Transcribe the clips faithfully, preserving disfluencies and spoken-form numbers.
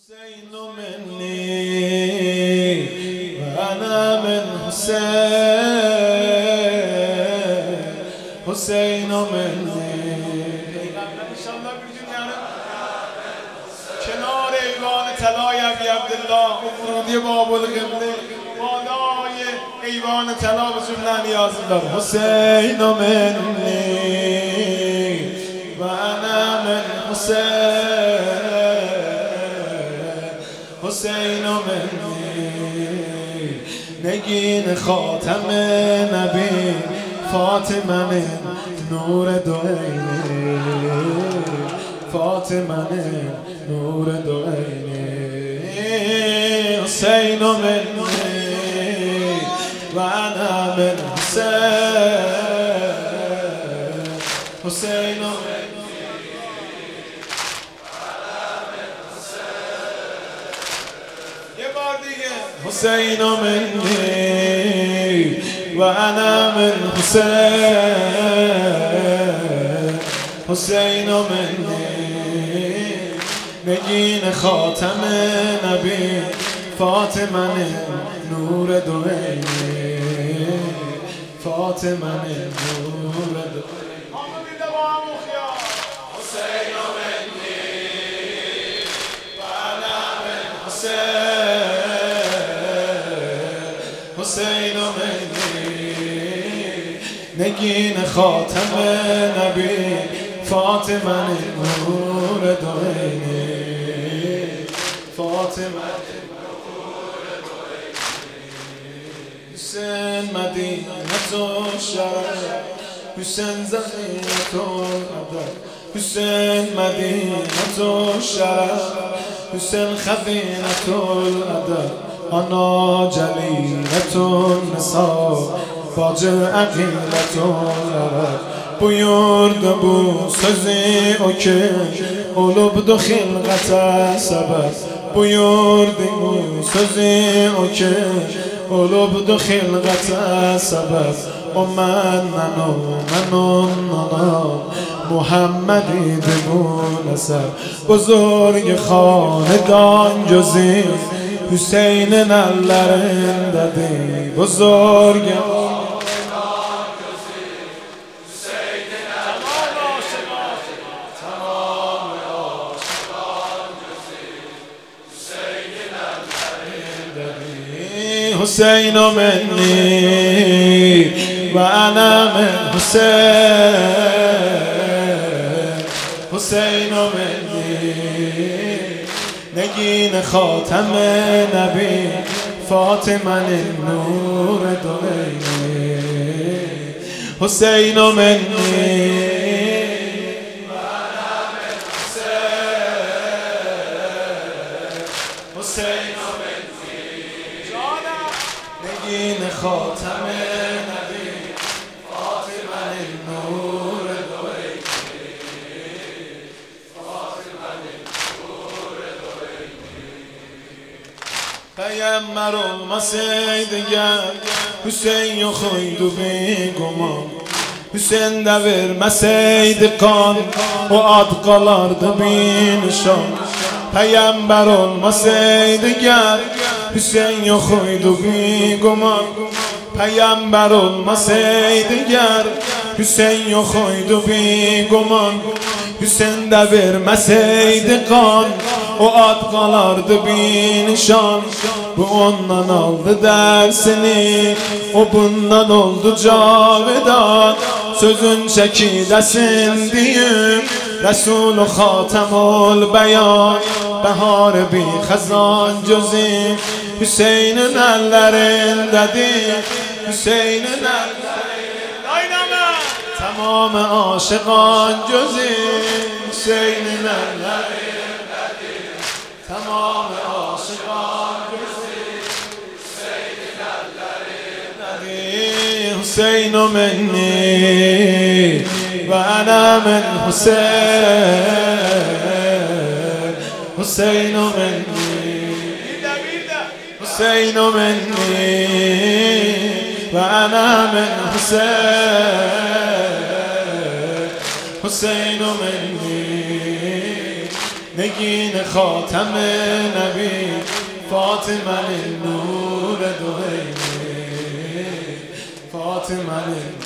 حسين مني وأنا من حسين حسين مني انشالله bir gün yarın کنار ایوان طلای ابی عبدالله و ورودی بابالقبله بالای ایوان طلا به جمله نیاز دارم. حسین منی و انا من حسین حسین منی نگین خاتم نبی فاطمه نور دوینی فاطمه نور دوینی حسین منی و انا من حسین حسین حسين مني وأنا من حسين حسين مني نگین خاتم نبی فاطمه نور دوینی فاطمه نور دوینی حسين مني وأنا من حسين حسین منی نگین خاتم نبی فاطمه نور دوینی فاطمه نور دوینی حسین مدینت و شرف حسین زمینت و عدد حسین مدینت و شرف حسین خزینت العدد آنا جلیلتون نسا باج عقیلتون لرد buyurdu bu sözü o ki olubdu xilqətə səbəb buyurdu bu sözü o ki olubdu xilqətə səbəb o məndən o mən ondan Muhammed idi bu nəsəb buzurg xanedan gözü Hüseyin'in ellerindedir buzurg حسين مني وأنا من حسين حسين مني نگین خاتم نبی فاطمه نور دوینی حسین منی وأنا من حسين حسین نگین خاتم نبی فاطمه نور دوینی فاطمه نور دوینی پیامبر olmasaydı Hüseyin yoxuydu beguman Hüseyin də verməsəydi qan o ad qalardı binişan Peygamber olmasaydı gel Hüseyin yoxuydu beguman Peygamber olmasaydı gel Hüseyin yoxuydu beguman Hüseyin də verməsəydi qan o ad qalardı binişan Bu ondan aldı dersini o bundan oldu cavidan Sözün çekidəsin diyim Resul-u Xatem ol beyan Behar bi xezan gözüm Hüseyin'in ellerindedir Hüseyin'in ellerindedir Tamam aşıqan gözüm Hüseyin'in ellerindedir Tamam aşıqan gözüm Hüseyin'in ellerindedir Hüseyin menni ve ana min Hüseyin Hüseyin menni Hüseyin menni ve ana min Hüseyin Hüseyin menni نگین خاتم نبی فاطمه نور دوهینه فاطمه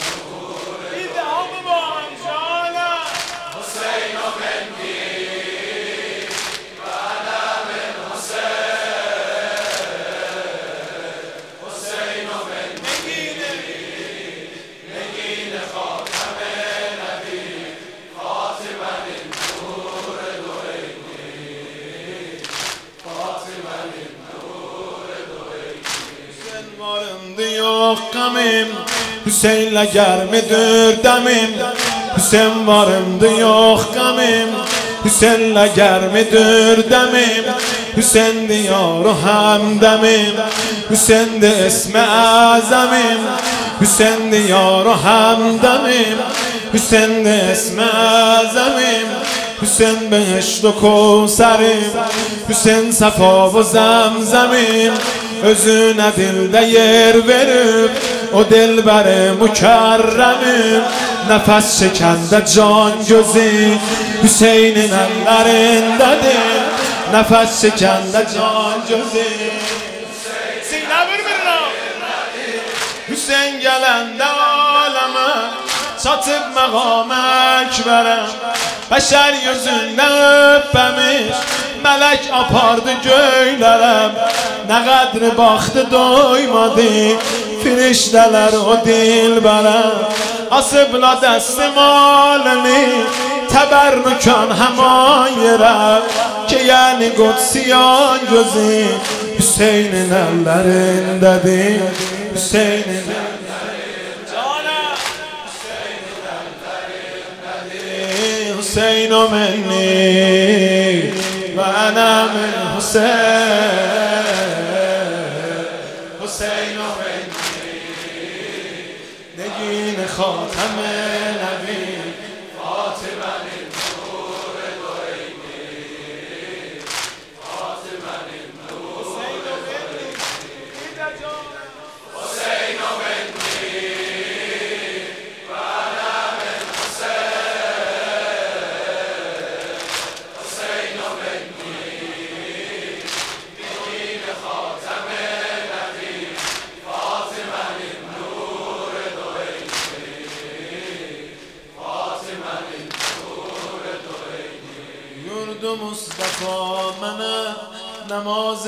yok gamim Hüseyin'le germidir demim Hüseyin varımdı yok gamim Hüseyin'le germidir demim Hüseyin diyoru hamdemim Hüseyin de ismi azamim Hüseyin diyoru hamdemim Hüseyin de ismi azamim Hüseyin behişt و کوثریم Hüseyin safa و zemzemim Özüne dilde yer verip o dilber mükerremim Nefes çekende can gözü Hüseyin'in ellerindedir Nefes çekende can gözü Sine birbirine Hüseyin gelende aleme Çatıp məqam ekberem Beşer yüzünden öpmemiş Melek apardı göylerem Ne kadri baktı doymadı Firişteler o dilberem Asıbla destim alini Teberrükan heman yere Ki yani Kutsiyan gözü Hüseyin'in ellerindedir Hüseyin'in حسين مني وأنا من حسين حسين مني نگین خاتم نبی فاطمه نور دوینی فاطمه نور دوینی حسین منی وأنا من Mustafa mənə namaz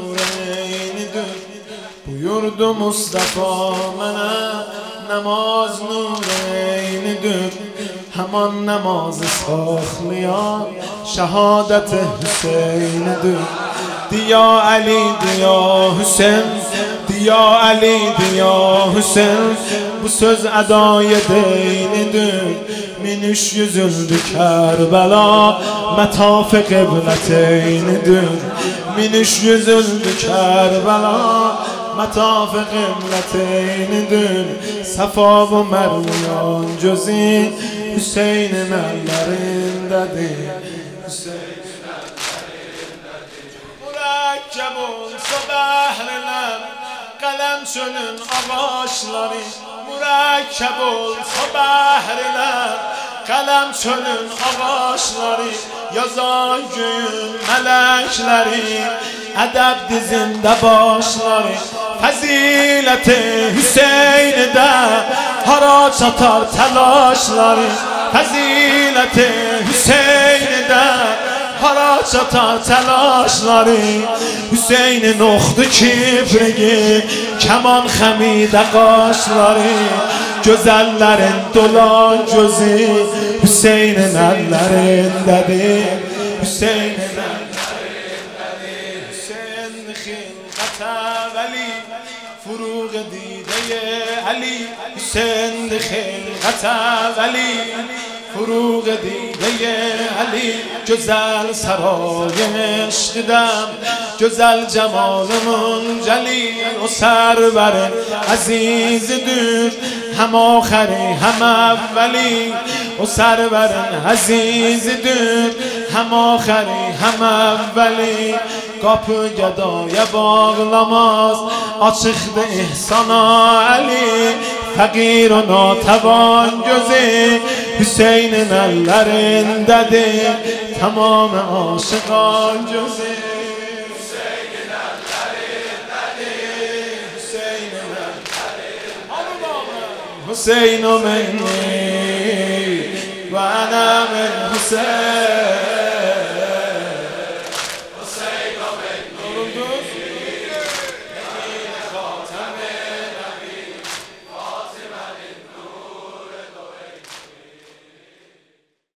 nureynidir Buyurdu Mustafa mənə namaz nureynidir Həman namazı saxlayan şəhadət Hüseynidir Diya Ali, diya Hüseyin Diya Ali, diya Hüseyin Bu söz ədai deynidir Min üç yüzüldü Kerbela Metaf qibleteynidir Min üç yüzüldü Kerbela Metaf qibleteynidir Safa ve Meryan cüzi Hüseyin'in ellerindedir Hüseyin'in ellerindedir Mürekkeb olsa behreler Kalem çölün ağaçları Mürekkeb olsa behreler Kalem çölün ağaçları Yazan göğün melekleri Edeb dizinde başları Fezileti Hüseyin'de Hara çatar telaşları Fezileti Hüseyin'de Hara çatar telaşları Hüseyin'in oxdu kibrigi Keman xəmidə qaşları Gözəllərin dolan gözü Hüseyin'in əllərindədir Hüseyin'in əllərindədir Hüseyin xilqətə vəli Furuq didə Ali Hüseyin xilqətə vəli فروغ دیده علی جزل سرای عشقدم جزل جمال منجلیل و سرور عزیز دور هم آخری هم اولی و سرور عزیز دور هم آخری هم اولی Kapı gedaya bağlamaz Açıqdı ihsana Ali Fəqir o natəvan gözü Hüseynin əllərindədir تمام عاشقان جز حسین منی و انا من حسین